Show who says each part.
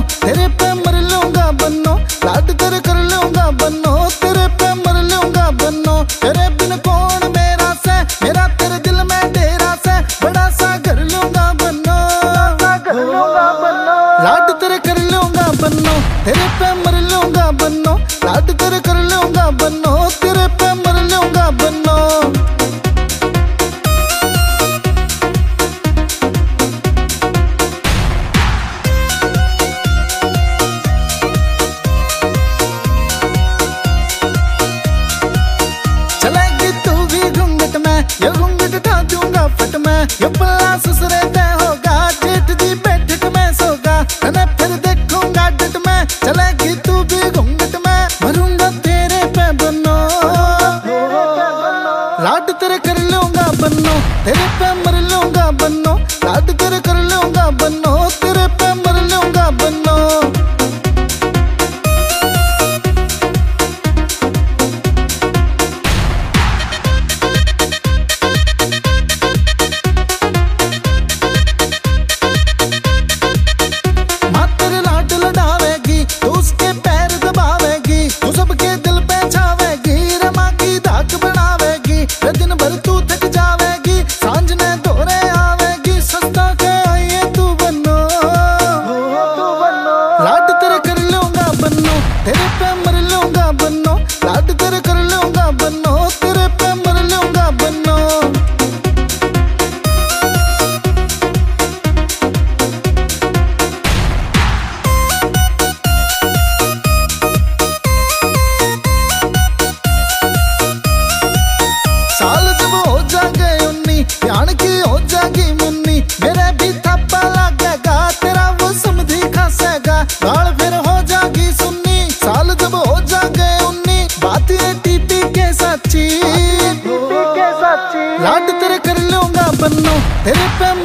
Speaker 1: तेरे पे मर लूंगा बन्नो, लाड तेरे कर लूंगा बन्नो, तेरे पे मर लूंगा बन्नो। तेरे बिन कौन मेरा से, मेरा तेरे दिल में डेरा से, बड़ा सा घर लूंगा बन्नो, लाड तेरे कर लूंगा बन्नो, तेरे पे मर लूंगा बन्नो, लाड तेरे कर लूंगा बन्नो, तेरे पे मर लूंगा बन्नो। चलेगी तू भी घूंघट में, ये घूंघट उठा दूंगा फट में, ये पल्ला ससुरे तय होगा, जेठ दी बैठक में सोगा, तने फिर देखूंगा डट में। चलेगी तू भी घूंघट में, मरूंगा तेरे पे बन्नो, लाड तेरे कर लूंगा बन्नो, तेरे पे मर लूंगा बन्नो, लाड तेरे कर लूंगा बन्नो, तेरे पे मर लूंगा बन्नो। दिन भर तू थक जावेगी, सांझ ने दौरे आवेगी, सस्ता के आइए तू बन्नो, लाड तेरे कर लूंगा बन्नो, तेरे पे मर लूंगा बन्नो, लाड तेरे कर लूंगा बन्नो, तेरे पे मर लूंगा बन्नो। साल जब हो जागे उन्नी, ध्यान की हो जागी मुन्नी, मेरे भी थप्पा लगेगा, तेरा वो समझी खासेगा, गाल फिर हो जागी सुन्नी। साल जब हो जागे उन्नी, बात ये टीपी के सच्ची, लाड तेरे कर लूंगा बन्नो, तेरे पे